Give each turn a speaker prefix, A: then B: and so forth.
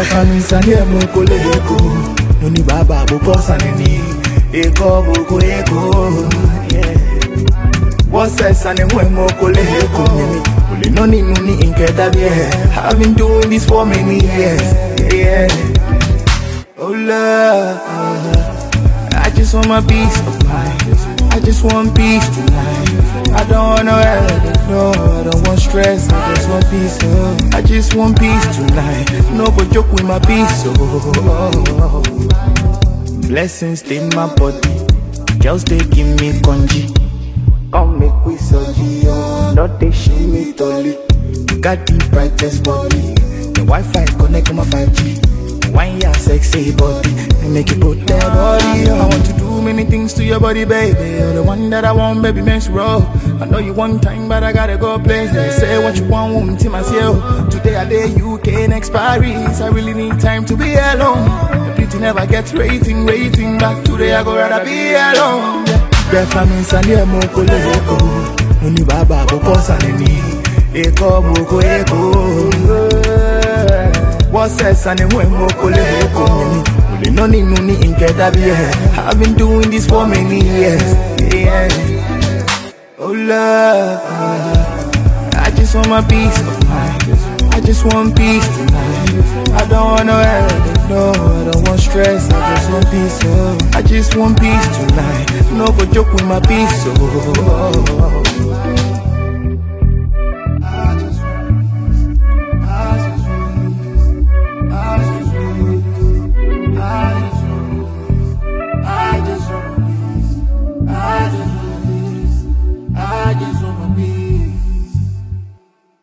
A: family sanye moko leko. Noni baba boko saneni. Eko boko eko. What's that sanye moko leko? Uli noni inketa bie. I've been doing this for many years. Yeah. Oh love, I just want my peace of mind. I just want peace tonight. I don't want no headache, no, I don't want stress. I just want peace, oh. I just want peace tonight. No go joke with my peace, oh. Blessings in my body, girls they give me congee. Come make we soji, oh. Not they show me dolly. Got the brightest body. The Wi-Fi connect my 5G. Wine your sexy body and make you put that body on. I want to do many things to your body, baby. You're the one that I want, baby, men's roll. I know you want time, but I gotta go places. Say what you want, woman, to myself. Today I day UK next Paris. I really need time to be alone. The beauty never gets rating. But today I go rather be alone. Breath I'm in Sandia Moko Leko. Nuni Baba Boko Saneni. Eko Boko Eko. What's that son and when moko leko? Uli noni inketa bie. I've been doing this for many years. Yeah. Oh love, I just want my peace of mind. I just want peace tonight. I don't want no headache, no, I don't want stress. I just want peace, oh. I just want peace tonight. No go joke with my peace, oh.